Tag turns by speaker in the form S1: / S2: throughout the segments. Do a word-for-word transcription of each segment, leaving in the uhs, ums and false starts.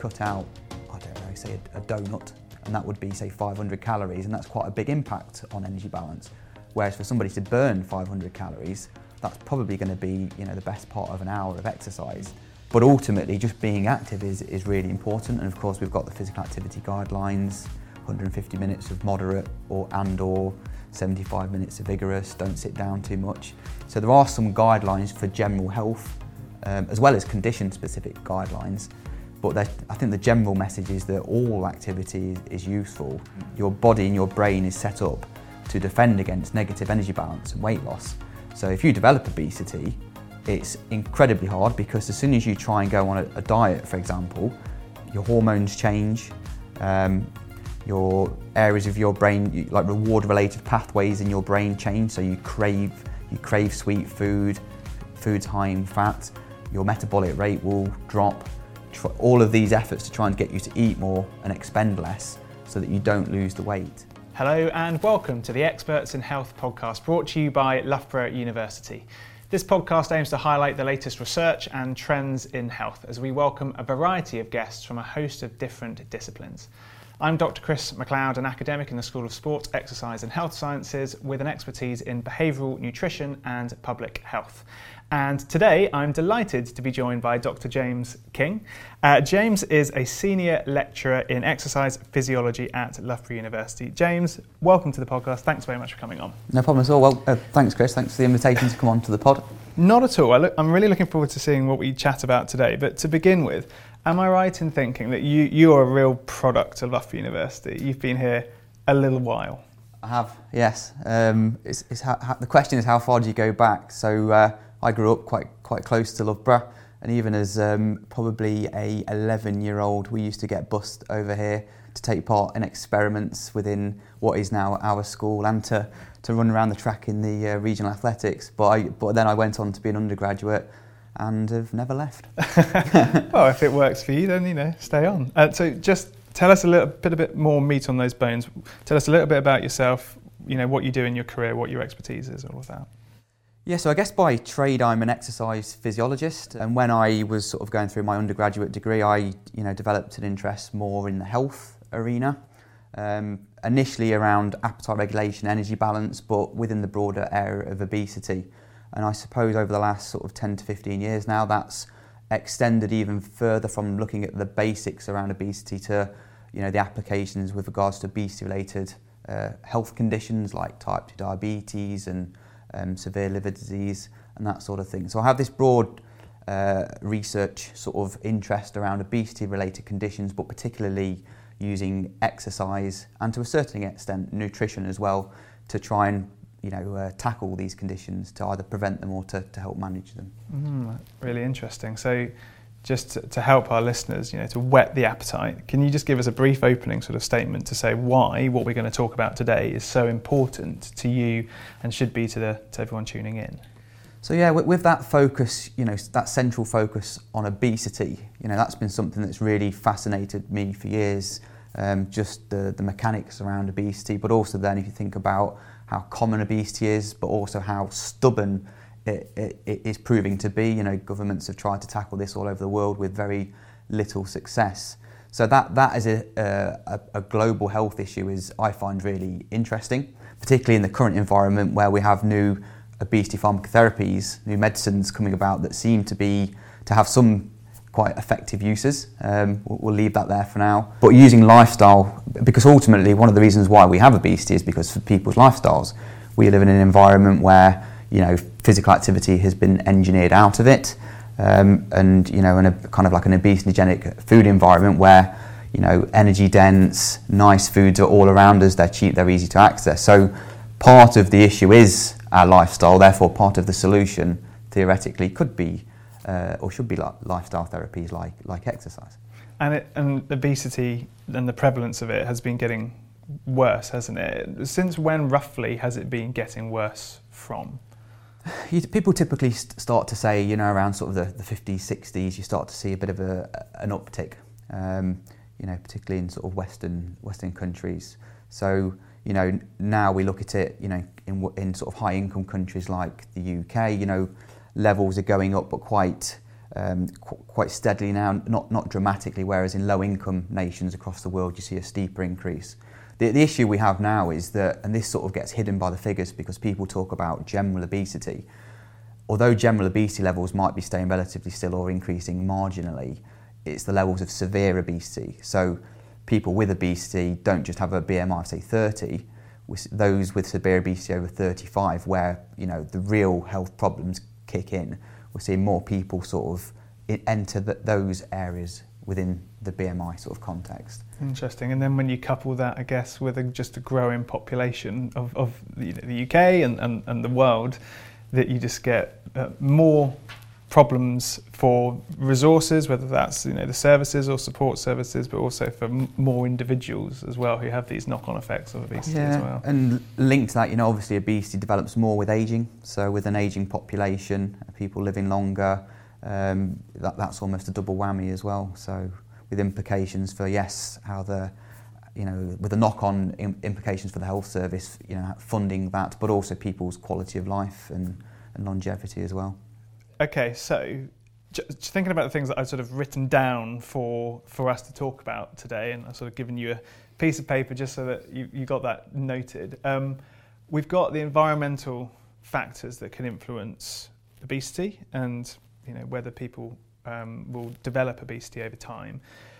S1: cut out, I don't know, say a, a donut, and that would be, say, five hundred calories, and that's quite a big impact on energy balance. Whereas for somebody to burn five hundred calories, that's probably going to be, you know, the best part of an hour of exercise. But ultimately, just being active is, is really important, and of course we've got the physical activity guidelines, one hundred fifty minutes of moderate or and or seventy-five minutes of vigorous, don't sit down too much. So there are some guidelines for general health, um, as well as condition-specific guidelines. But I think the general message is that all activity is, is useful. Your body and your brain is set up to defend against negative energy balance and weight loss. So if you develop obesity, it's incredibly hard because as soon as you try and go on a, a diet, for example, your hormones change, um, your areas of your brain, you, like reward-related pathways in your brain change, so you crave, you crave sweet food, foods high in fat, your metabolic rate will drop. All of these efforts to try and get you to eat more and expend less so that you don't lose the weight.
S2: Hello and welcome to the Experts in Health podcast, brought to you by Loughborough University. This podcast aims to highlight the latest research and trends in health as we welcome a variety of guests from a host of different disciplines. I'm Doctor Chris McLeod, an academic in the School of Sport, Exercise and Health Sciences with an expertise in behavioural nutrition and public health. And today I'm delighted to be joined by Doctor James King. Uh, James is a senior lecturer in exercise physiology at Loughborough University. James, welcome to the podcast. Thanks very much for coming on.
S1: No problem at all. Well, uh, thanks Chris, thanks for the invitation to come on to the pod.
S2: Not at all. I look, I'm really looking forward to seeing what we chat about today. But to begin with, am I right in thinking that you, you are a real product of Loughborough University? You've been here a little while.
S1: I have, yes. Um, it's, it's how, how, the question is how far do you go back? So uh, I grew up quite quite close to Loughborough, and even as um, probably a eleven-year-old, we used to get bussed over here to take part in experiments within what is now our school and to, to run around the track in the uh, regional athletics. But I, but then I went on to be an undergraduate and have never left.
S2: Well, if it works for you, then, you know, stay on. Uh, so just tell us a little bit, a bit more meat on those bones. Tell us a little bit about yourself, you know, what you do in your career, what your expertise is, all of that.
S1: Yeah, so I guess by trade I'm an exercise physiologist, and when I was sort of going through my undergraduate degree, I, you know, developed an interest more in the health arena, um, initially around appetite regulation, energy balance, but within the broader area of obesity. And I suppose over the last sort of ten to fifteen years now, that's extended even further from looking at the basics around obesity to, you know, the applications with regards to obesity-related uh, health conditions like type two diabetes and um, severe liver disease and that sort of thing. So I have this broad uh, research sort of interest around obesity-related conditions, but particularly using exercise and to a certain extent nutrition as well to try and you know, uh, tackle these conditions to either prevent them or to, to help manage them.
S2: Mm, really interesting. So just to, to help our listeners, you know, to whet the appetite, can you just give us a brief opening sort of statement to say why what we're going to talk about today is so important to you and should be to the to everyone tuning in?
S1: So yeah, with, with that focus, you know, that central focus on obesity, you know, that's been something that's really fascinated me for years, um, just the, the mechanics around obesity, but also then if you think about how common obesity is, but also how stubborn it, it, it is proving to be. You know, governments have tried to tackle this all over the world with very little success. So that that is a, a, a global health issue is I find really interesting, particularly in the current environment where we have new obesity pharmacotherapies, new medicines coming about that seem to be to have some quite effective uses. Um, we'll leave that there for now. But using lifestyle, because ultimately one of the reasons why we have obesity is because of people's lifestyles. We live in an environment where, you know, physical activity has been engineered out of it, um, and, you know, in a kind of like an obesogenic food environment where, you know, energy dense, nice foods are all around us, they're cheap, they're easy to access. So part of the issue is our lifestyle, therefore part of the solution theoretically could be Uh, or should be like lifestyle therapies like like exercise.
S2: And it, and obesity and the prevalence of it has been getting worse, hasn't it? Since when roughly has it been getting worse from?
S1: You, people typically st- start to say, you know, around sort of the, the fifties, sixties, you start to see a bit of a, an uptick, um, you know, particularly in sort of Western Western countries. So, you know, now we look at it, you know, in, in sort of high income countries like the U K, you know, levels are going up, but quite um, qu- quite steadily now, not, not dramatically, whereas in low-income nations across the world you see a steeper increase. The, the issue we have now is that, and this sort of gets hidden by the figures because people talk about general obesity, although general obesity levels might be staying relatively still or increasing marginally, it's the levels of severe obesity. So people with obesity don't just have a B M I of say thirty, those with severe obesity over thirty-five, where you know the real health problems kick in, we're seeing more people sort of enter the, those areas within the B M I sort of context.
S2: Interesting. And then when you couple that, I guess, with a, just a growing population of, of the, the U K and, and, and the world, that you just get uh, more problems for resources, whether that's you know the services or support services, but also for m- more individuals as well who have these knock-on effects of obesity
S1: yeah,
S2: as well.
S1: And linked to that, you know, obviously obesity develops more with ageing. So with an ageing population, people living longer, um, that, that's almost a double whammy as well. So with implications for yes, how the you know, with the knock-on im- implications for the health service, you know, funding that, but also people's quality of life and, and longevity as well.
S2: Okay, so just thinking about the things that I've sort of written down for, for us to talk about today, and I've sort of given you a piece of paper just so that you, you got that noted. Um, we've got the environmental factors that can influence obesity and you know whether people um, will develop obesity over time.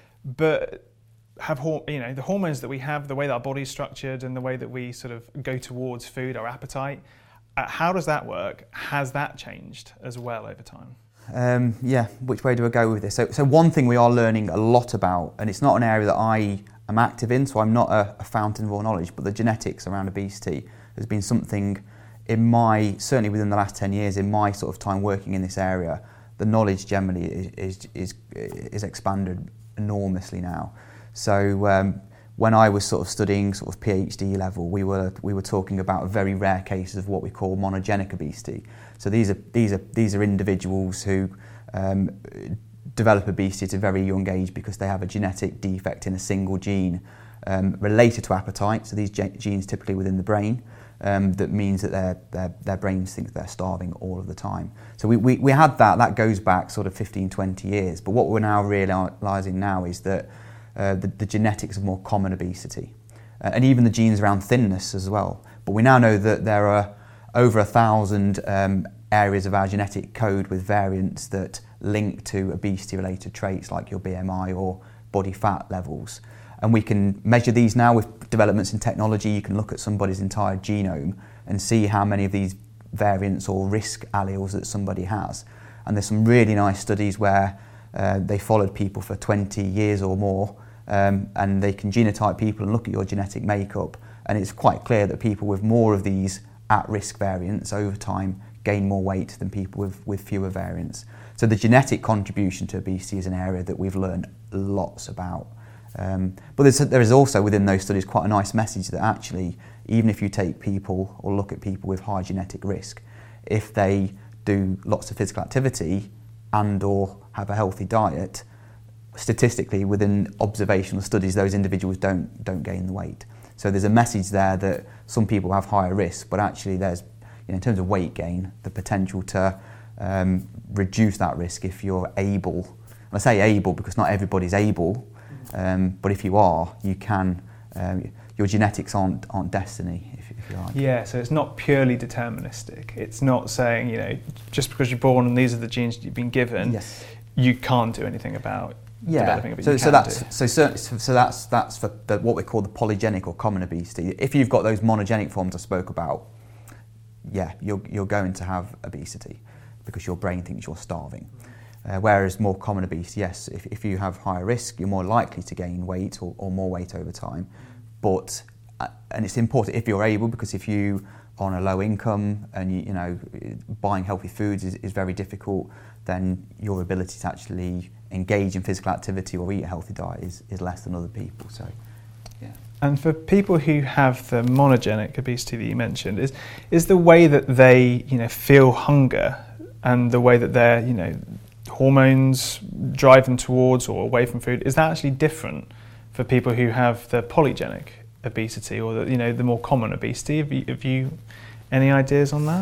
S2: But have you know the hormones that we have, the way that our body's structured, and the way that we sort of go towards food, our appetite. Uh, how does that work? Has that changed as well over time?
S1: Um, yeah, which way do I go with this? So, so one thing we are learning a lot about, and it's not an area that I am active in, so I'm not a, a fountain of all knowledge, but the genetics around obesity has been something in my, certainly within the last ten years, in my sort of time working in this area, the knowledge generally is is is, is expanded enormously now. So um, when I was sort of studying sort of PhD level, we were we were talking about very rare cases of what we call monogenic obesity. So these are these are these are individuals who um, develop obesity at a very young age because they have a genetic defect in a single gene um, related to appetite. So these ge- genes typically within the brain. Um, that means that their, their their brains think they're starving all of the time. So we, we, we had that, that goes back sort of fifteen, twenty years. But what we're now realising now is that uh, the, the genetics of more common obesity, uh, and even the genes around thinness as well. But we now know that there are over a thousand um, areas of our genetic code with variants that link to obesity-related traits like your B M I or body fat levels. And we can measure these now with developments in technology. You can look at somebody's entire genome and see how many of these variants or risk alleles that somebody has. And there's some really nice studies where uh, they followed people for twenty years or more, um, and they can genotype people and look at your genetic makeup. And it's quite clear that people with more of these at-risk variants over time gain more weight than people with, with fewer variants. So the genetic contribution to obesity is an area that we've learned lots about. Um, but there's, there is also within those studies quite a nice message that actually, even if you take people or look at people with high genetic risk, if they do lots of physical activity and or have a healthy diet, statistically within observational studies those individuals don't don't gain the weight. So there's a message there that some people have higher risk, but actually there's, you know, in terms of weight gain, the potential to um, reduce that risk if you're able. And I say able because not everybody's able. Um, but if you are, you can. Um, your genetics aren't aren't destiny, if, if you like.
S2: Yeah, so it's not purely deterministic. It's not saying you know just because you're born and these are the genes you've been given,
S1: yes,
S2: you can't do anything about
S1: yeah.
S2: developing it. But
S1: so
S2: you
S1: so
S2: can
S1: that's
S2: do.
S1: so so so that's that's for the, what we call the polygenic or common obesity. If you've got those monogenic forms I spoke about, yeah, you're you're going to have obesity because your brain thinks you're starving. Uh, whereas more common obesity, yes, if, if you have higher risk, you're more likely to gain weight or, or more weight over time. But, uh, and it's important if you're able, because if you are on a low income and you, you know, buying healthy foods is, is very difficult, then your ability to actually engage in physical activity or eat a healthy diet is, is less than other people. So, yeah.
S2: And for people who have the monogenic obesity that you mentioned, is is the way that they, you know, feel hunger and the way that they're, you know, hormones drive them towards or away from food, is that actually different for people who have the polygenic obesity or the, you know, the more common obesity? Have you, have you any ideas on that?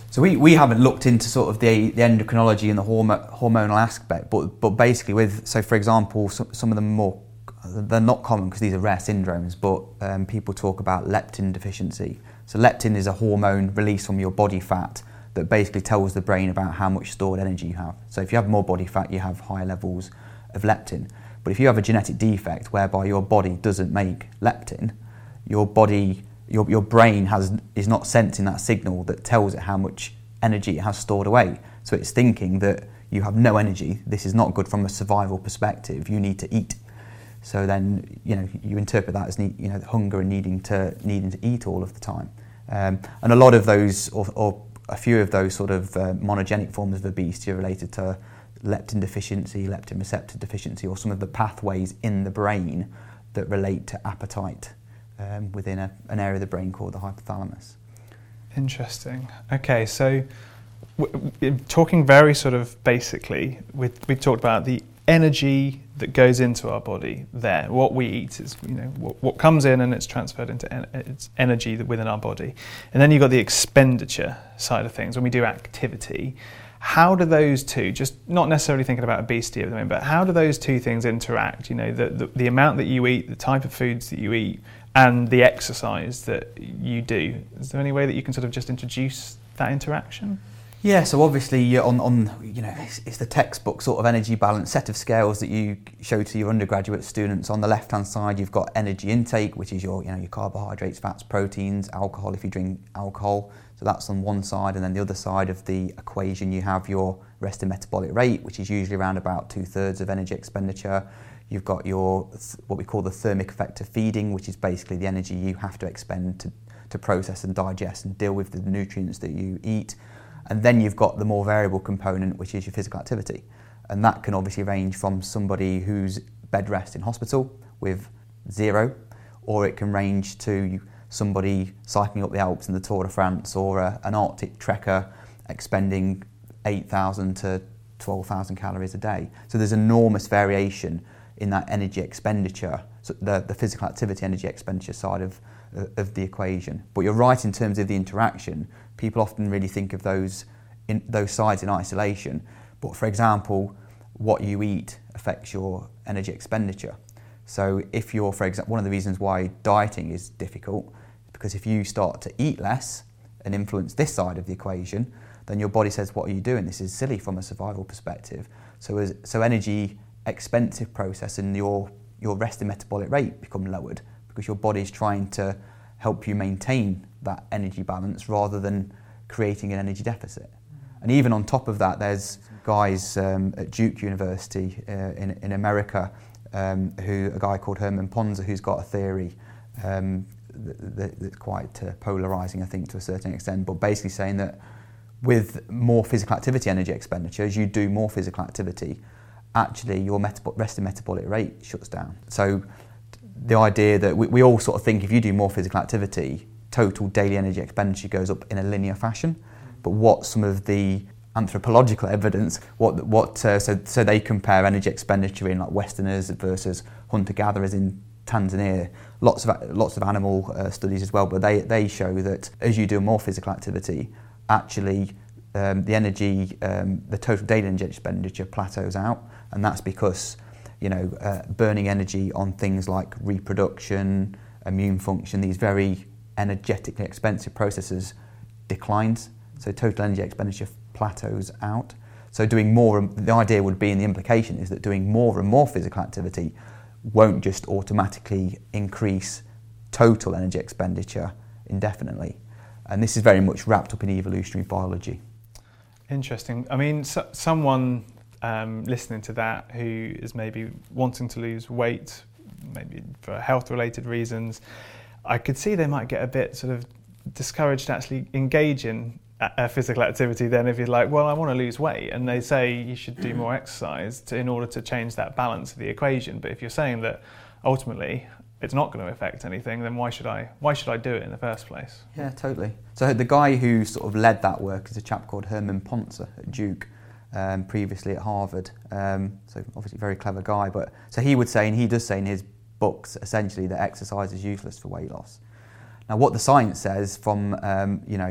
S1: So we, we haven't looked into sort of the, the endocrinology and the hormo- hormonal aspect, but but basically with, so for example, some, some of them more, they're not common because these are rare syndromes, but um, people talk about leptin deficiency. So leptin is a hormone released from your body fat that basically tells the brain about how much stored energy you have. So if you have more body fat, you have higher levels of leptin. But if you have a genetic defect whereby your body doesn't make leptin, your body Your, your brain has is not sensing that signal that tells it how much energy it has stored away. So it's thinking that you have no energy, this is not good from a survival perspective, you need to eat. So then, you know, you interpret that as need, you know, hunger and needing to needing to eat all of the time. Um, and a lot of those, or, or a few of those sort of uh, monogenic forms of obesity are related to leptin deficiency, leptin receptor deficiency, or some of the pathways in the brain that relate to appetite. Um, within a, an area of the brain called the hypothalamus.
S2: Interesting. Okay, so w- w- talking very sort of basically, we we talked about the energy that goes into our body. There, what we eat is, you know, what, what comes in and it's transferred into en- it's energy that within our body, and then you've got the expenditure side of things when we do activity. How do those two, just not necessarily thinking about obesity at the moment, but how do those two things interact? You know, the, the, the amount that you eat, the type of foods that you eat, and the exercise that you do. Is there any way that you can sort of just introduce that interaction? Yeah,
S1: so obviously on, on you know, it's, it's the textbook sort of energy balance set of scales that you show to your undergraduate students. On the left-hand side, you've got energy intake, which is your, you know, your carbohydrates, fats, proteins, alcohol if you drink alcohol. So that's on one side, and then the other side of the equation, you have your resting metabolic rate, which is usually around about two-thirds of energy expenditure. You've got your, what we call the thermic effect of feeding, which is basically the energy you have to expend to, to process and digest and deal with the nutrients that you eat. And then you've got the more variable component, which is your physical activity. And that can obviously range from somebody who's bed rest in hospital with zero, or it can range to somebody cycling up the Alps in the Tour de France, or a, an Arctic trekker expending eight thousand to twelve thousand calories a day. So there's enormous variation in that energy expenditure, so the, the physical activity energy expenditure side of, uh, of the equation. But you're right in terms of the interaction. People often really think of those in those sides in isolation. But for example, what you eat affects your energy expenditure. So if you're, for example, one of the reasons why dieting is difficult, because if you start to eat less and influence this side of the equation, then your body says, what are you doing? This is silly from a survival perspective. So as, so energy expensive process and your, your resting metabolic rate become lowered because your body's trying to help you maintain that energy balance rather than creating an energy deficit. And even on top of that, there's guys um, at Duke University uh, in, in America, um, who a guy called Herman Ponzer, who's got a theory um, that, that's quite uh, polarising, I think, to a certain extent, but basically saying that with more physical activity energy expenditure, as you do more physical activity, actually your metab- resting metabolic rate shuts down. So the idea that we, we all sort of think if you do more physical activity, total daily energy expenditure goes up in a linear fashion. But what some of the anthropological evidence, what what uh, so so they compare energy expenditure in like Westerners versus hunter-gatherers in Tanzania. Lots of lots of animal uh, studies as well, but they they show that as you do more physical activity, actually um, the energy, um, the total daily energy expenditure plateaus out, and that's because you know uh, burning energy on things like reproduction, immune function, these very energetically expensive processes declines. So total energy expenditure plateaus out. So doing more, the idea would be, and the implication is that doing more and more physical activity won't just automatically increase total energy expenditure indefinitely. And this is very much wrapped up in evolutionary biology.
S2: Interesting. I mean, so, someone um, listening to that who is maybe wanting to lose weight, maybe for health-related reasons, I could see they might get a bit sort of discouraged to actually engage in a physical activity then if you're like, well, I want to lose weight, and they say you should do more exercise to, in order to change that balance of the equation. But if you're saying that ultimately it's not going to affect anything, then why should I why should I do it in the first place?
S1: Yeah, totally. So the guy who sort of led that work is a chap called Herman Ponzer at Duke, um, previously at Harvard. Um, so obviously a very clever guy. But so he would say, and he does say in his books, essentially that exercise is useless for weight loss. Now, what the science says from um, you know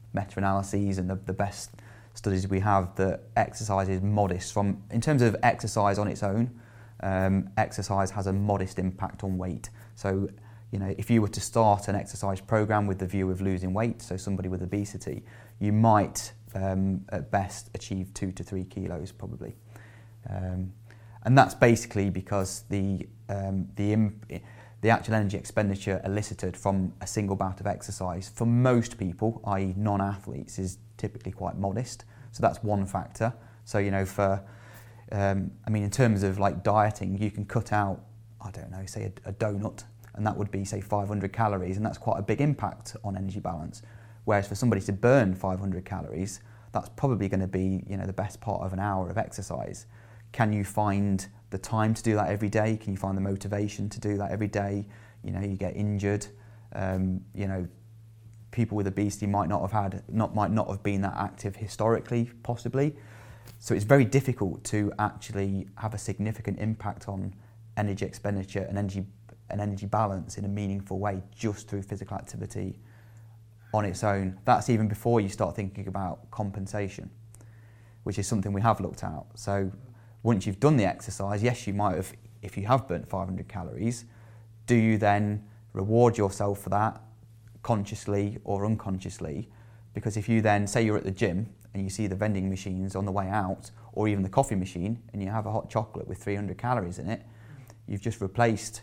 S1: meta-analyses and the, the best studies we have that exercise is modest. From in terms of exercise on its own, um, exercise has a modest impact on weight. So, you know, if you were to start an exercise program with the view of losing weight, so somebody with obesity, you might um, at best achieve two to three kilos probably. Um, and that's basically because the um, the imp- the actual energy expenditure elicited from a single bout of exercise for most people, that is non-athletes, is typically quite modest. So that's one factor. So, you know, for, um, I mean, in terms of like dieting, you can cut out, I don't know, say a, a donut, and that would be, say, five hundred calories, and that's quite a big impact on energy balance. Whereas for somebody to burn five hundred calories, that's probably going to be, you know, the best part of an hour of exercise. Can you find the time to do that every day? Can you find the motivation to do that every day? You know, you get injured. Um, you know, people with obesity might not have had, not might not have been that active historically, possibly. So it's very difficult to actually have a significant impact on energy expenditure and energy and energy balance in a meaningful way just through physical activity on its own. That's even before you start thinking about compensation, which is something we have looked at. So once you've done the exercise, yes, you might have, if you have burnt five hundred calories, do you then reward yourself for that consciously or unconsciously? Because if you then, say you're at the gym and you see the vending machines on the way out, or even the coffee machine, and you have a hot chocolate with three hundred calories in it, you've just replaced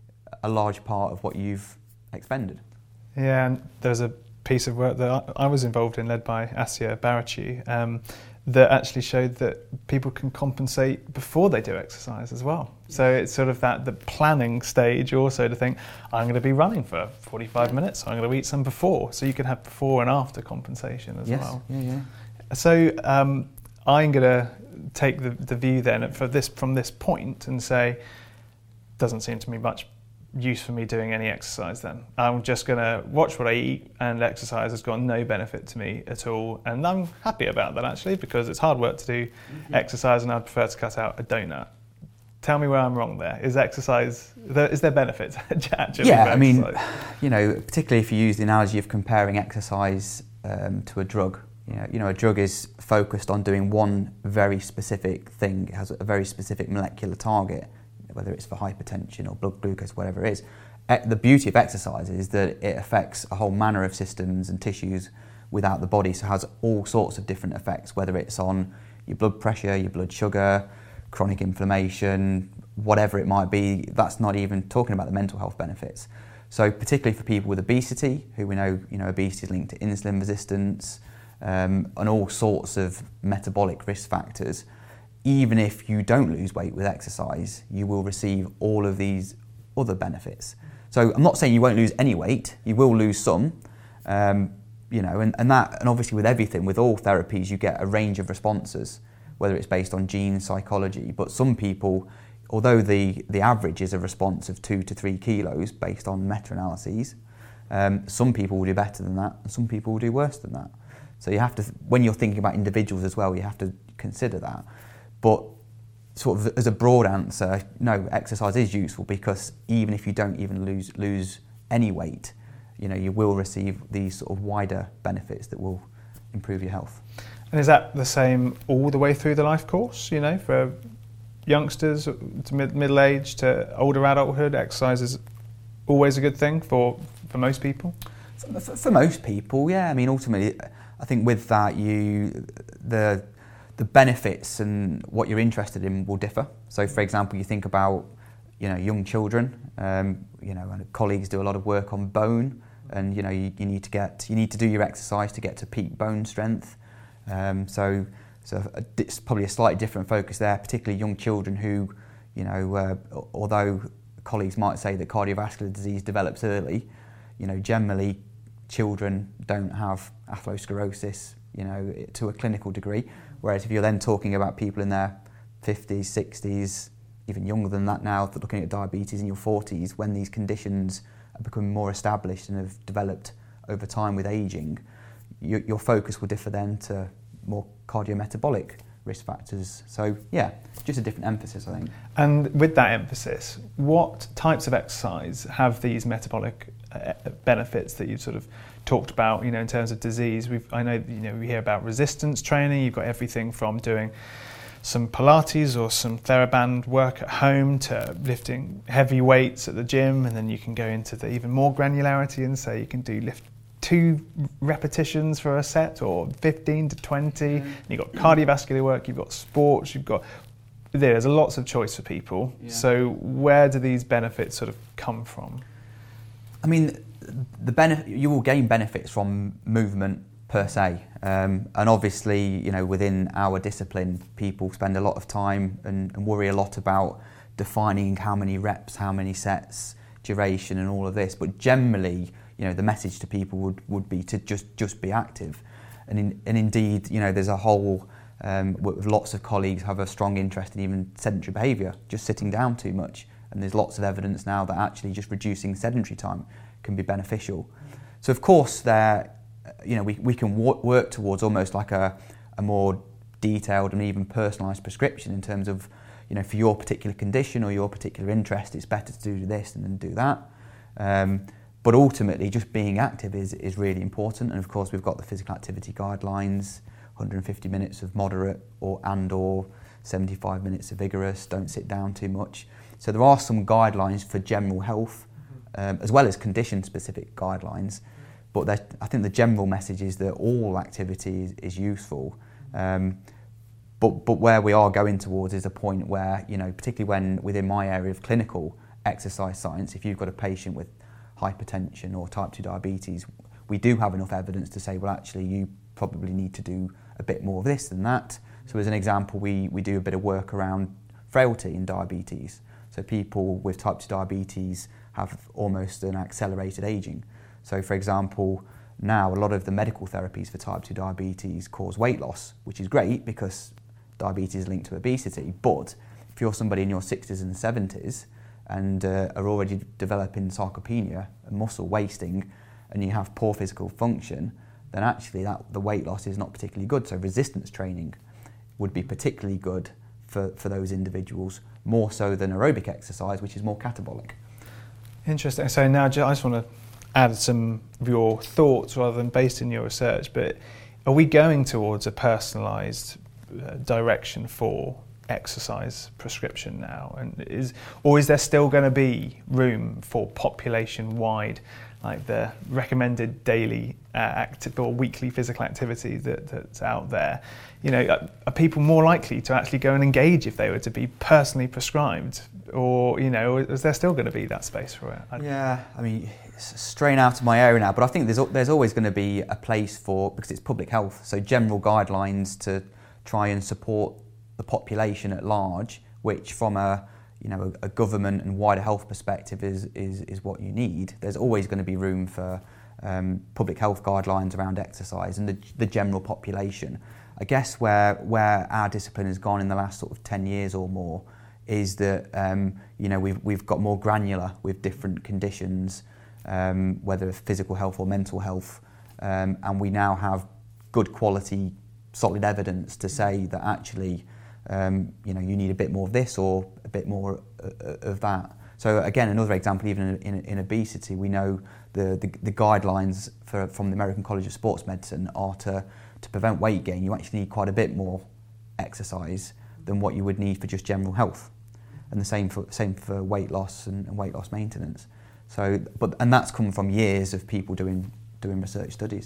S1: a large part of what you've expended.
S2: Yeah, and there's a piece of work that I was involved in, led by Asya Barachi, um, that actually showed that people can compensate before they do exercise as well. So it's sort of that the planning stage also to think, I'm going to be running for forty-five minutes, so I'm going to eat some before. So you can have before and after compensation as
S1: yes.
S2: well.
S1: Yeah, yeah.
S2: So um, I'm going to take the, the view then for this from this point and say, doesn't seem to me much use for me doing any exercise then. I'm just going to watch what I eat, and exercise has got no benefit to me at all. And I'm happy about that actually, because it's hard work to do mm-hmm. exercise, and I'd prefer to cut out a donut. Tell me where I'm wrong there. Is exercise, is there benefits actually?
S1: Yeah, I mean, you know, particularly if you use the analogy of comparing exercise um, to a drug. You know, you know, a drug is focused on doing one very specific thing. It has a very specific molecular target, whether it's for hypertension or blood glucose, whatever it is. The beauty of exercise is that it affects a whole manner of systems and tissues without the body, so it has all sorts of different effects, whether it's on your blood pressure, your blood sugar, chronic inflammation, whatever it might be. That's not even talking about the mental health benefits. So particularly for people with obesity, who we know, you know, obesity is linked to insulin resistance um, and all sorts of metabolic risk factors. Even if you don't lose weight with exercise, you will receive all of these other benefits. So I'm not saying you won't lose any weight, you will lose some, um, you know, and, and that, and obviously with everything, with all therapies, you get a range of responses, whether it's based on genes, psychology, but some people, although the, the average is a response of two to three kilos based on meta-analyses, um, some people will do better than that, and some people will do worse than that. So you have to, when you're thinking about individuals as well, you have to consider that. But sort of as a broad answer, no, exercise is useful, because even if you don't even lose lose any weight, you know, you will receive these sort of wider benefits that will improve your health.
S2: And is that the same all the way through the life course, you know, for youngsters to mid- middle age to older adulthood? Exercise is always a good thing for, for most people?
S1: For, for, for most people, yeah. I mean, ultimately, I think with that, you the the benefits and what you're interested in will differ. So, for example, you think about, you know, young children. Um, you know, and colleagues do a lot of work on bone, and you know, you, you need to get, you need to do your exercise to get to peak bone strength. Um, so, so a, it's probably a slightly different focus there, particularly young children who, you know, uh, although colleagues might say that cardiovascular disease develops early, you know, generally children don't have atherosclerosis, you know, to a clinical degree. Whereas if you're then talking about people in their fifties, sixties, even younger than that now, looking at diabetes in your forties, when these conditions are becoming more established and have developed over time with ageing, your, your focus will differ then to more cardiometabolic risk factors. So yeah, just a different emphasis, I think.
S2: And with that emphasis, what types of exercise have these metabolic uh, benefits that you've sort of talked about, you know, in terms of disease. We've, I know, you know, we hear about resistance training. You've got everything from doing some Pilates or some TheraBand work at home to lifting heavy weights at the gym, and then you can go into the even more granularity and say you can do lift two repetitions for a set or fifteen to twenty. Mm. You've got cardiovascular work, you've got sports, you've got, there's lots of choice for people. Yeah. So where do these benefits sort of come from?
S1: I mean, the benefit, you will gain benefits from movement per se, um, and obviously, you know, within our discipline, people spend a lot of time and, and worry a lot about defining how many reps, how many sets, duration, and all of this. But generally, you know, the message to people would, would be to just just be active, and in, and indeed, you know, there's a whole um, with lots of colleagues have a strong interest in even sedentary behaviour, just sitting down too much, and there's lots of evidence now that actually just reducing sedentary time can be beneficial. So of course, there. You know, we, we can w- work towards almost like a, a more detailed and even personalised prescription in terms of, you know, for your particular condition or your particular interest, it's better to do this and then do that. Um, but ultimately, just being active is, is really important. And of course, we've got the physical activity guidelines, one hundred fifty minutes of moderate or and or seventy-five minutes of vigorous, don't sit down too much. So there are some guidelines for general health, um, as well as condition-specific guidelines. But I think the general message is that all activity is, is useful. Um, but, but where we are going towards is a point where, you know, particularly when within my area of clinical exercise science, if you've got a patient with hypertension or type two diabetes, we do have enough evidence to say, well, actually, you probably need to do a bit more of this than that. So as an example, we, we do a bit of work around frailty in diabetes. So people with type two diabetes have almost an accelerated ageing. So, for example, now a lot of the medical therapies for type two diabetes cause weight loss, which is great because diabetes is linked to obesity. But if you're somebody in your sixties and seventies and uh, are already developing sarcopenia and muscle wasting, and you have poor physical function, then actually that the weight loss is not particularly good. So resistance training would be particularly good for, for those individuals, more so than aerobic exercise, which is more catabolic.
S2: Interesting. So now I just want to add some of your thoughts rather than based in your research, but are we going towards a personalised uh, direction for exercise prescription now? And is, or is there still going to be room for population-wide, like the recommended daily uh, active or weekly physical activity that, that's out there? You know, are, are people more likely to actually go and engage if they were to be personally prescribed? Or, you know, is there still going to be that space for it? I
S1: yeah, I mean, it's straying out of my area now, but I think there's there's always going to be a place for, because it's public health, so general guidelines to try and support the population at large, which from a, you know, a, a government and wider health perspective is, is, is what you need. There's always going to be room for um, public health guidelines around exercise and the, the general population. I guess where where our discipline has gone in the last sort of ten years or more is that um, you know we've we've got more granular with different conditions, um, whether it's physical health or mental health, um, and we now have good quality, solid evidence to say that actually um, you know you need a bit more of this or a bit more of that. So again, another example, even in, in, in obesity, we know the, the, the guidelines for, from the American College of Sports Medicine are to, to prevent weight gain, you actually need quite a bit more exercise than what you would need for just general health. And the same for same for weight loss and, and weight loss maintenance. So, but and that's come from years of people doing doing research studies.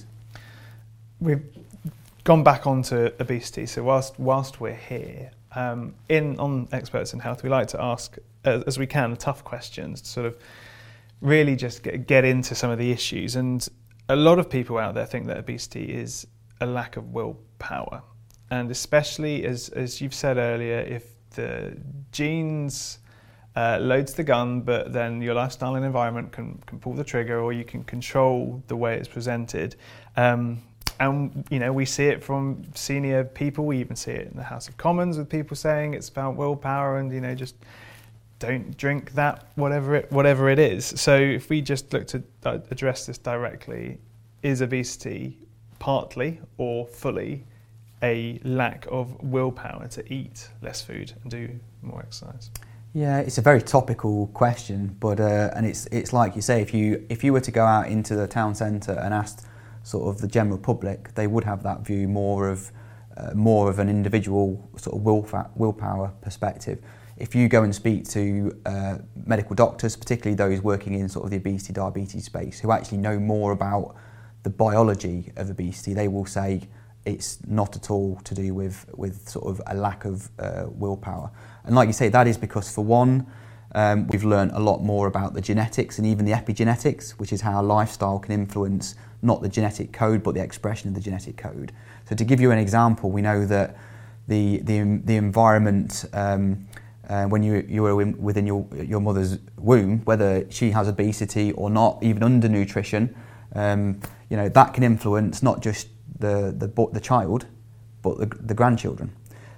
S2: We've gone back onto obesity. So whilst whilst we're here, um, in on Experts in Health, we like to ask as, as we can tough questions to sort of really just get, get into some of the issues. And a lot of people out there think that obesity is a lack of willpower, and especially as as you've said earlier, if the genes uh, loads the gun, but then your lifestyle and environment can, can pull the trigger, or you can control the way it's presented. Um, and, you know, we see it from senior people. We even see it in the House of Commons with people saying it's about willpower and, you know, just don't drink that, whatever it, whatever it is. So if we just look to address this directly, is obesity partly or fully a lack of willpower to eat less food and do more exercise?
S1: Yeah, it's a very topical question, but uh, and it's it's like you say, if you if you were to go out into the town centre and ask sort of the general public, they would have that view more of uh, more of an individual sort of will willpower perspective. If you go and speak to uh, medical doctors, particularly those working in sort of the obesity diabetes space, who actually know more about the biology of obesity, they will say it's not at all to do with with sort of a lack of uh, willpower. And like you say, that is because, for one, um, we've learned a lot more about the genetics and even the epigenetics, which is how lifestyle can influence not the genetic code but the expression of the genetic code. So to give you an example, we know that the the, the environment um, uh, when you you were within your your mother's womb, whether she has obesity or not, even undernutrition, um, you know, that can influence not just the the the child, but the, the grandchildren.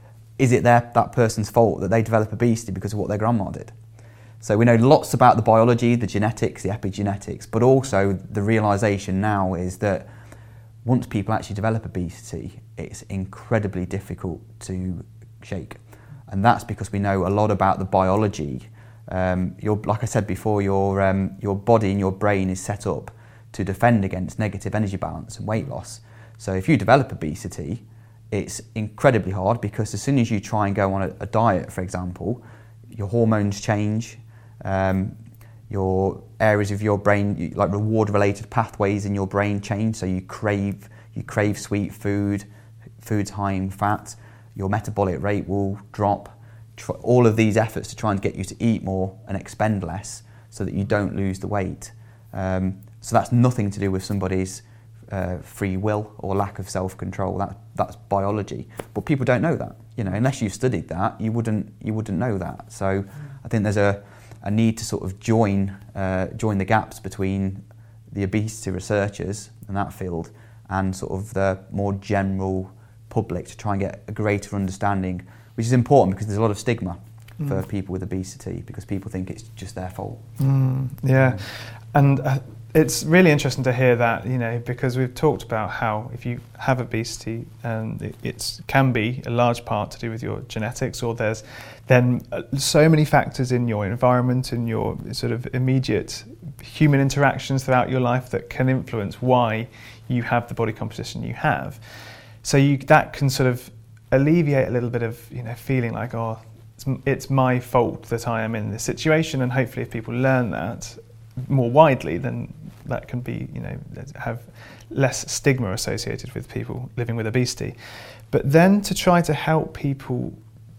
S1: Is it their, that person's fault that they develop obesity because of what their grandma did? So we know lots about the biology, the genetics, the epigenetics, but also the realisation now is that once people actually develop obesity, it's incredibly difficult to shake. And that's because we know a lot about the biology. Um, your, like I said before, your, um, your body and your brain is set up to defend against negative energy balance and weight loss. So if you develop obesity, it's incredibly hard, because as soon as you try and go on a, a diet, for example, your hormones change, um, your areas of your brain, like reward-related pathways in your brain change, so you crave you crave sweet food, foods high in fat, your metabolic rate will drop. All of these efforts to try and get you to eat more and expend less so that you don't lose the weight. Um, so that's nothing to do with somebody's Uh, free will or lack of self-control. That that's biology, but people don't know that. You know, unless you've studied that, you wouldn't you wouldn't know that. So I think there's a, a need to sort of join uh, join the gaps between the obesity researchers in that field and sort of the more general public to try and get a greater understanding, which is important because there's a lot of stigma mm. for people with obesity, because people think it's just their fault.
S2: Mm, yeah, and. Uh, It's really interesting to hear that, you know, because we've talked about how if you have obesity, and it it's, can be a large part to do with your genetics, or there's then so many factors in your environment and your sort of immediate human interactions throughout your life that can influence why you have the body composition you have. So you, that can sort of alleviate a little bit of, you know, feeling like, oh, it's, it's my fault that I am in this situation, and hopefully if people learn that more widely, then that can be, you know, have less stigma associated with people living with obesity. But then to try to help people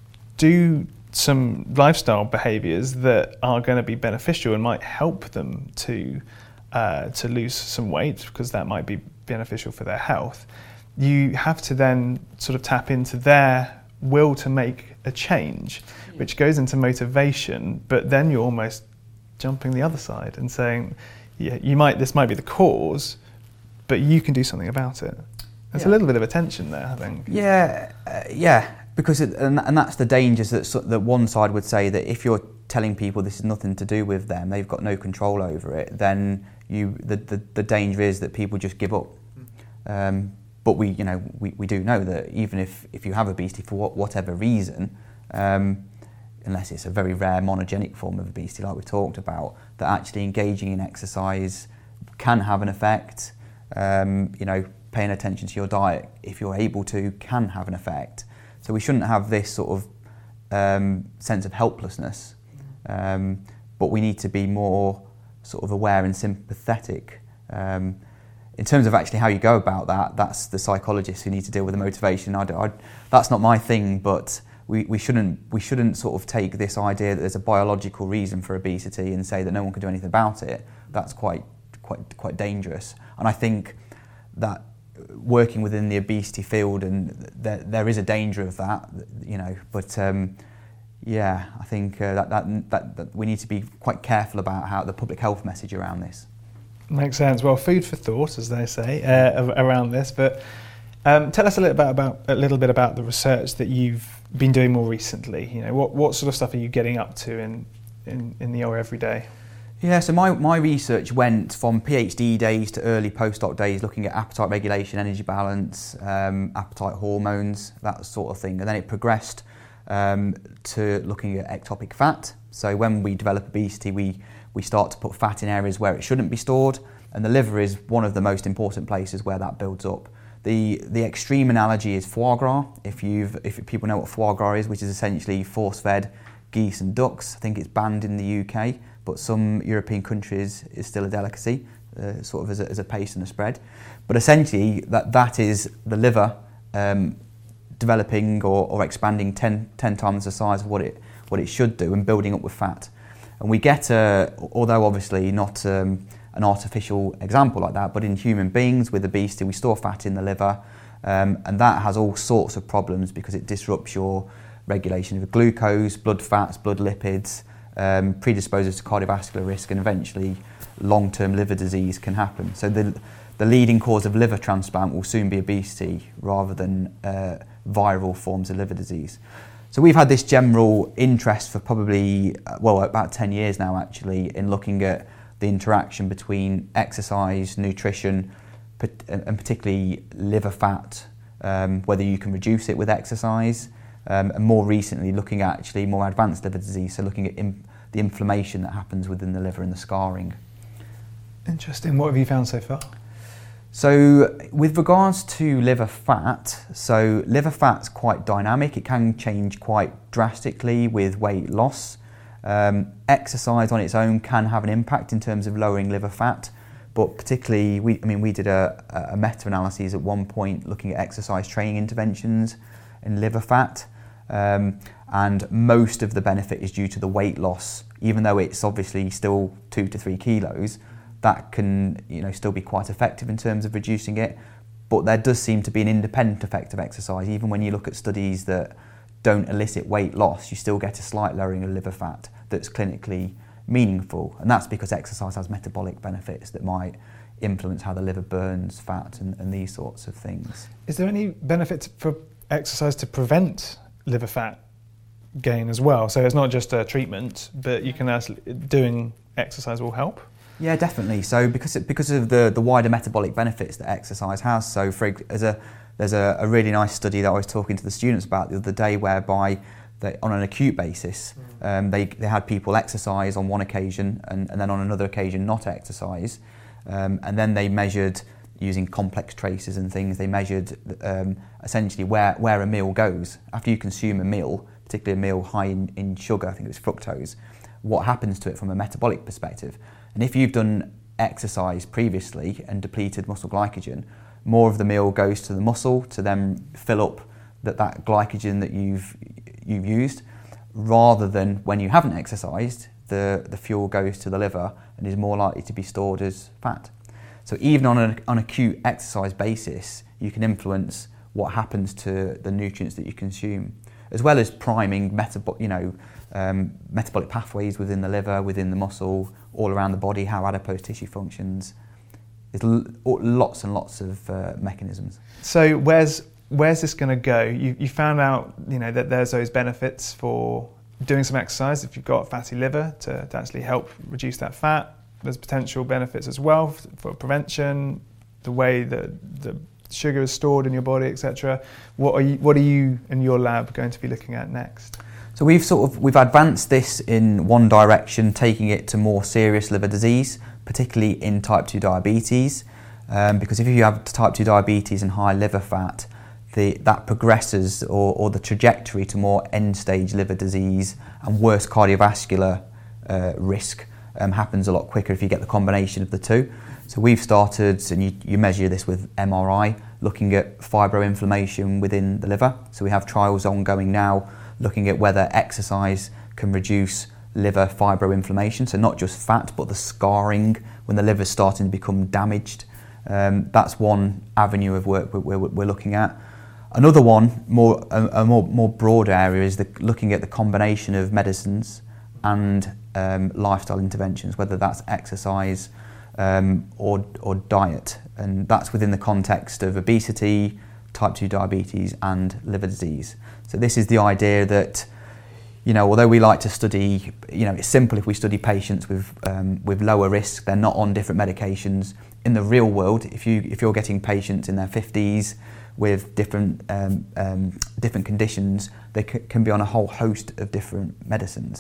S2: do some lifestyle behaviours that are going to be beneficial and might help them to uh, to lose some weight, because that might be beneficial for their health, you have to then sort of tap into their will to make a change, which goes into motivation, but then you're almost jumping the other side and saying, yeah, you might this might be the cause, but you can do something about it. There's yeah. a little bit of a tension there, I think.
S1: Yeah, uh, yeah, because it, and, and that's the dangers that that one side would say that if you're telling people this is nothing to do with them, they've got no control over it, then you the the, the danger is that people just give up. Um, but we, you know, we, we do know that even if if you have obesity for what, whatever reason. Um, unless it's a very rare monogenic form of obesity like we talked about, that actually engaging in exercise can have an effect. Um, you know, paying attention to your diet, if you're able to, can have an effect. So we shouldn't have this sort of um, sense of helplessness, um, but we need to be more sort of aware and sympathetic. Um, in terms of actually how you go about that, that's the psychologists who need to deal with the motivation. I, I, that's not my thing, but We, we shouldn't we shouldn't sort of take this idea that there's a biological reason for obesity and say that no one can do anything about it. That's quite quite quite dangerous. And I think that working within the obesity field, and there there is a danger of that, you know. But um, yeah, I think uh, that, that that that we need to be quite careful about how the public health message around this.
S2: Makes sense. Well, food for thought, as they say, uh, around this. But um, tell us a little bit about a little bit about the research that you've been doing more recently. You know, what what sort of stuff are you getting up to in in, in the O R everyday?
S1: Yeah, so my, my research went from PhD days to early postdoc days, looking at appetite regulation, energy balance, um, appetite hormones, that sort of thing. And then it progressed um, to looking at ectopic fat, So when we develop obesity, we, we start to put fat in areas where it shouldn't be stored, and the liver is one of the most important places where that builds up. The, the extreme analogy is foie gras. If, you've, if people know what foie gras is, which is essentially force-fed geese and ducks. I think it's banned in the U K, but some European countries it's still a delicacy, uh, sort of as a, as a paste and a spread. But essentially, that, that is the liver um, developing or, or expanding ten, ten times the size of what it, what it should do and building up with fat. And we get, a, although obviously not um, an artificial example like that, but in human beings with obesity, we store fat in the liver, um, and that has all sorts of problems because it disrupts your regulation of glucose, blood fats, blood lipids, um, predisposes to cardiovascular risk, and eventually long-term liver disease can happen. So the, the leading cause of liver transplant will soon be obesity rather than uh, viral forms of liver disease. So we've had this general interest for probably, well, about ten years now actually, in looking at the interaction between exercise, nutrition, and particularly liver fat, um, whether you can reduce it with exercise, um, and more recently looking at actually more advanced liver disease, so looking at im- the inflammation that happens within the liver and the scarring.
S2: Interesting. What have you found so far?
S1: So with regards to liver fat, so liver fat's quite dynamic. It can change quite drastically with weight loss. Um, exercise on its own can have an impact in terms of lowering liver fat, but particularly, we, I mean, we did a, a meta-analysis at one point looking at exercise training interventions in liver fat, um, and most of the benefit is due to the weight loss. Even though it's obviously still two to three kilos, that can, you know, still be quite effective in terms of reducing it. But there does seem to be an independent effect of exercise. Even when you look at studies that don't elicit weight loss, you still get a slight lowering of liver fat that's clinically meaningful. And that's because exercise has metabolic benefits that might influence how the liver burns fat and, and these sorts of things.
S2: Is there any benefit for exercise to prevent liver fat gain as well? So it's not just a treatment, but you can actually, doing exercise will help?
S1: Yeah, definitely. So because it, because of the, the wider metabolic benefits that exercise has, so for as a there's a, a really nice study that I was talking to the students about the other day, whereby they, on an acute basis, um, they they had people exercise on one occasion and, and then on another occasion not exercise, um, and then they measured using complex traces and things. They measured um, essentially where where a meal goes after you consume a meal, particularly a meal high in, in sugar. I think it was fructose. What happens to it from a metabolic perspective? And if you've done exercise previously and depleted muscle glycogen, more of the meal goes to the muscle to then fill up that, that glycogen that you've you've used, rather than when you haven't exercised, the, the fuel goes to the liver and is more likely to be stored as fat. So even on an on acute exercise basis, you can influence what happens to the nutrients that you consume, as well as priming metabolic, you know, um, metabolic pathways within the liver, within the muscle, all around the body, how adipose tissue functions. There's l- lots and lots of uh, mechanisms.
S2: So where's where's this going to go? You, you found out, you know, that there's those benefits for doing some exercise if you've got a fatty liver to, to actually help reduce that fat. There's potential benefits as well for prevention, the way that the sugar is stored in your body, et cetera. What are you what are you in your lab going to be looking at next?
S1: So we've sort of we've advanced this in one direction, taking it to more serious liver disease, particularly in type two diabetes, um, because if you have type two diabetes and high liver fat, the, that progresses or, or the trajectory to more end-stage liver disease and worse cardiovascular uh, risk um, happens a lot quicker if you get the combination of the two. So we've started, and you, you measure this with M R I, looking at fibroinflammation within the liver. So we have trials ongoing now looking at whether exercise can reduce liver fibroinflammation, so not just fat, but the scarring when the liver's starting to become damaged. Um, that's one avenue of work we're, we're, we're looking at. Another one, more a, a more, more broad area, is the, looking at the combination of medicines and um, lifestyle interventions, whether that's exercise um, or, or diet. And that's within the context of obesity, type two diabetes and liver disease. So this is the idea that, you know, although we like to study, you know, it's simple if we study patients with um, with lower risk, they're not on different medications. In the real world, if you if you're getting patients in their fifties with different um, um, different conditions, they c- can be on a whole host of different medicines.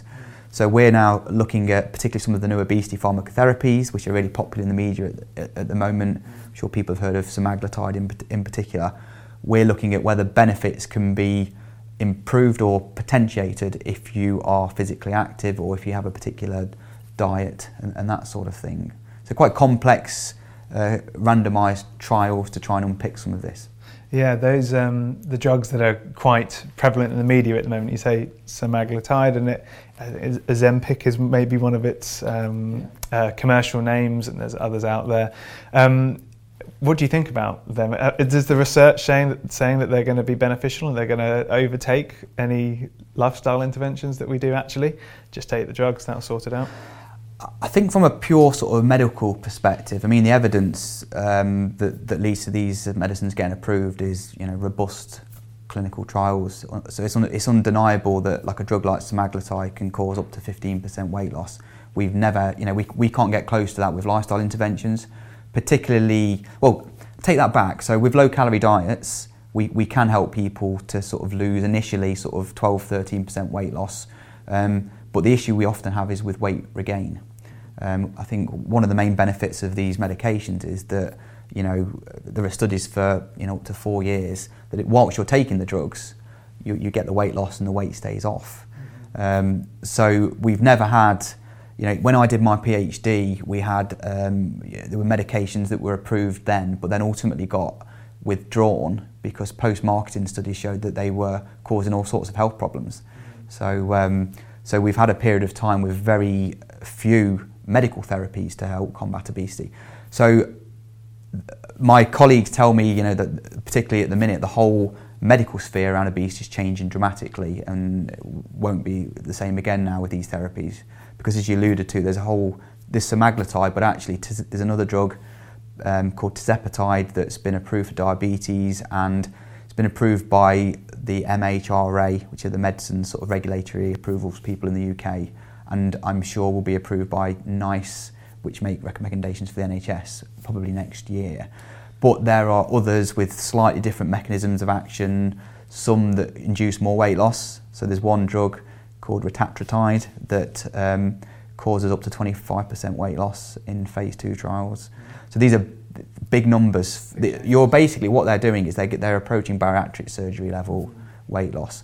S1: So we're now looking at particularly some of the new obesity pharmacotherapies, which are really popular in the media at the, at the moment. I'm sure people have heard of semaglutide in, in particular. We're looking at whether benefits can be improved or potentiated if you are physically active or if you have a particular diet and, and that sort of thing. So quite complex, uh, randomised trials to try and unpick some of this.
S2: Yeah, those um, the drugs that are quite prevalent in the media at the moment. You say semaglutide, and it uh, Ozempic is maybe one of its um, yeah. uh, commercial names, and there's others out there. Um, what do you think about them? Uh, does the research saying that, saying that they're going to be beneficial and they're going to overtake any lifestyle interventions that we do actually? Just take the drugs, that'll sort it out.
S1: I think from a pure sort of medical perspective, I mean, the evidence um, that, that leads to these medicines getting approved is, you know, robust clinical trials. So it's, un, it's undeniable that like a drug like semaglutide can cause up to fifteen percent weight loss. We've never, you know, we, we can't get close to that with lifestyle interventions, particularly, well, take that back. So with low calorie diets, we, we can help people to sort of lose initially sort of twelve, thirteen percent weight loss. Um, but the issue we often have is with weight regain. Um, I think one of the main benefits of these medications is that, you know, there are studies for, you know, up to four years that it, whilst you're taking the drugs, you, you get the weight loss and the weight stays off. Um, so we've never had, you know, when I did my PhD, we had, um, there were medications that were approved then, but then ultimately got withdrawn because post-marketing studies showed that they were causing all sorts of health problems. So, um, so we've had a period of time with very few medical therapies to help combat obesity. So my colleagues tell me, you know, that particularly at the minute, the whole medical sphere around obesity is changing dramatically and won't be the same again now with these therapies. Because as you alluded to, there's a whole, this semaglutide, but actually there's another drug um, called tirzepatide that's been approved for diabetes, and it's been approved by the M H R A, which are the medicine sort of regulatory approvals people in the U K. And I'm sure will be approved by NICE, which make recommendations for the N H S probably next year. But there are others with slightly different mechanisms of action, some that induce more weight loss. So there's one drug called retatrutide that um, causes up to twenty-five percent weight loss in phase two trials. So these are big numbers. You're basically, what they're doing is they get, they're approaching bariatric surgery level weight loss.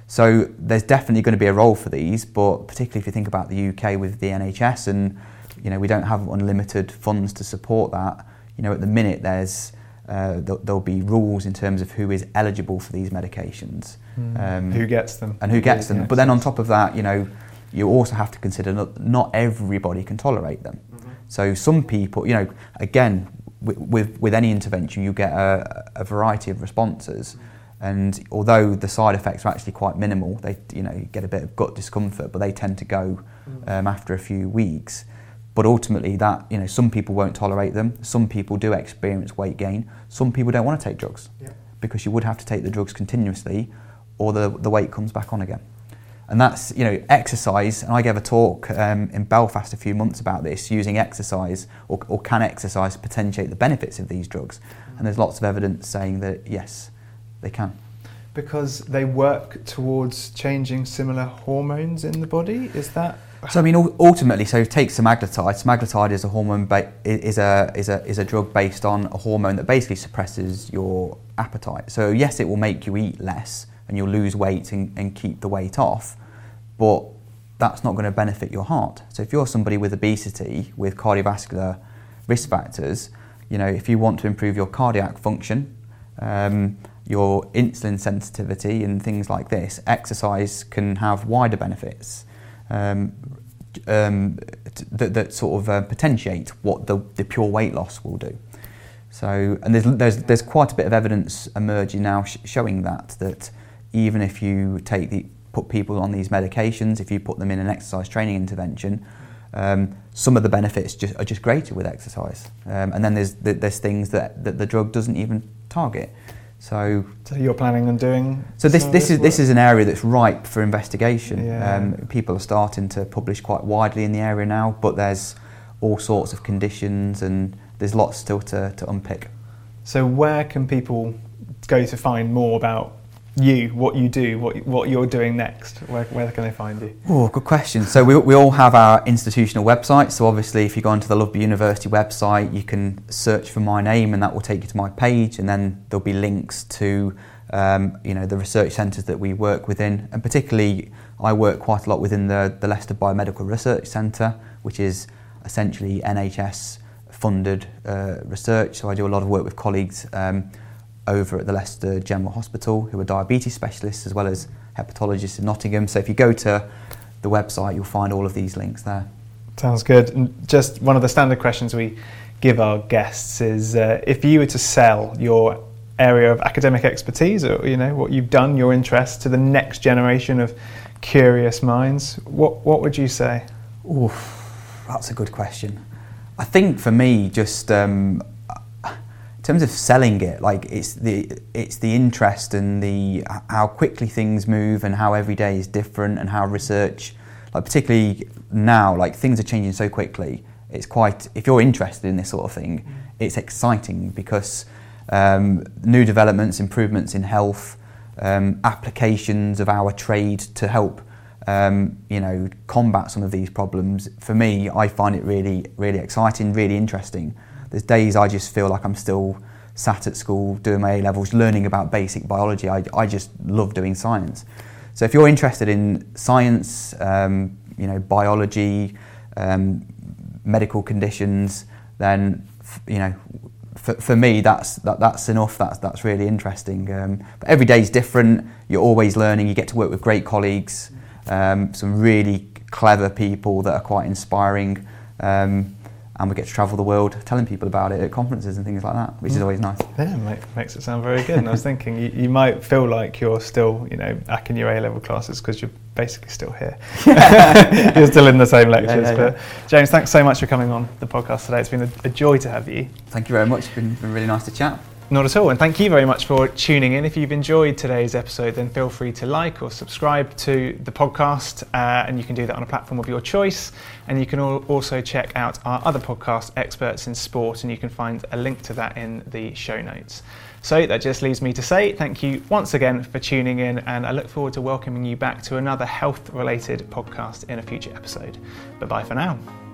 S1: So there's definitely going to be a role for these, but particularly if you think about the U K with the N H S, and you know we don't have unlimited funds to support that. You know, at the minute there's uh, there'll, there'll be rules in terms of who is eligible for these medications,
S2: mm. um, who gets them,
S1: and who gets them. But then on top of that, you know, you also have to consider not, not everybody can tolerate them. Mm-hmm. So some people, you know, again with with, with any intervention, you get a, a variety of responses. Mm. And although the side effects are actually quite minimal, they, you know, you get a bit of gut discomfort, but they tend to go um, after a few weeks. But ultimately, that, you know, some people won't tolerate them. Some people do experience weight gain. Some people don't want to take drugs, yeah. because you would have to take the drugs continuously, or the the weight comes back on again. And that's, you know, exercise. And I gave a talk um, in Belfast a few months about this, using exercise or, or can exercise potentiate the benefits of these drugs. Mm. And there's lots of evidence saying that yes, they can.
S2: Because they work towards changing similar hormones in the body? Is that?
S1: So I mean, ultimately, so take semaglutide. Semaglutide is a hormone, ba- is a is a is a drug based on a hormone that basically suppresses your appetite. So yes, it will make you eat less and you'll lose weight and, and keep the weight off, but that's not going to benefit your heart. So if you're somebody with obesity with cardiovascular risk factors, you know, if you want to improve your cardiac function, um, your insulin sensitivity and things like this, exercise can have wider benefits um, um, t- that, that sort of uh, potentiate what the, the pure weight loss will do. So, and there's there's there's quite a bit of evidence emerging now sh- showing that that even if you take the put people on these medications, if you put them in an exercise training intervention, um, some of the benefits just are just greater with exercise, um, and then there's there's things that, that the drug doesn't even target. So,
S2: so you're planning on doing.
S1: So this this, this is work? This is an area that's ripe for investigation.
S2: Yeah.
S1: Um, people are starting to publish quite widely in the area now, but there's all sorts of conditions and there's lots still to, to unpick.
S2: So where can people go to find more about you, what you do, what what you're doing next, where, where can they find you?
S1: Oh, good question. So we, we all have our institutional website. So obviously if you go onto the Loughborough University website, you can search for my name and that will take you to my page, and then there'll be links to um, you know, the research centres that we work within. And particularly I work quite a lot within the, the Leicester Biomedical Research Centre, which is essentially N H S funded uh, research. So I do a lot of work with colleagues um, over at the Leicester General Hospital, who are diabetes specialists as well as hepatologists in Nottingham. So if you go to the website, you'll find all of these links there.
S2: Sounds good. And just one of the standard questions we give our guests is uh, if you were to sell your area of academic expertise, or you know what you've done, your interest, to the next generation of curious minds, what what would you say?
S1: Ooh, that's a good question. I think for me, just um, in terms of selling it, like it's the it's the interest and the how quickly things move and how every day is different and how research, like particularly now, like things are changing so quickly. It's quite, if you're interested in this sort of thing, it's exciting because um, new developments, improvements in health, um, applications of our trade to help um, you know combat some of these problems. For me, I find it really really exciting, really interesting. There's days I just feel like I'm still sat at school doing my A-levels, learning about basic biology. I, I just love doing science. So if you're interested in science, um, you know, biology, um, medical conditions, then f- you know, for, for me that's that, that's enough. That's that's really interesting. Um, but every day is different. You're always learning. You get to work with great colleagues, um, some really clever people that are quite inspiring. Um, And we get to travel the world telling people about it at conferences and things like that, which is always nice.
S2: Yeah, make, makes it sound very good. And I was thinking, you, you might feel like you're still, you know, back in your A-level classes because you're basically still here. You're still in the same lectures.
S1: Yeah, yeah, yeah.
S2: But James, thanks so much for coming on the podcast today. It's been a, a joy to have you.
S1: Thank you very much. It's been, been really nice to chat.
S2: Not at all, and thank you very much for tuning in. If you've enjoyed today's episode, then feel free to like or subscribe to the podcast, uh, and you can do that on a platform of your choice. And you can also check out our other podcast, Experts in Sport, and you can find a link to that in the show notes. So that just leaves me to say thank you once again for tuning in, and I look forward to welcoming you back to another health-related podcast in a future episode. Bye-bye for now.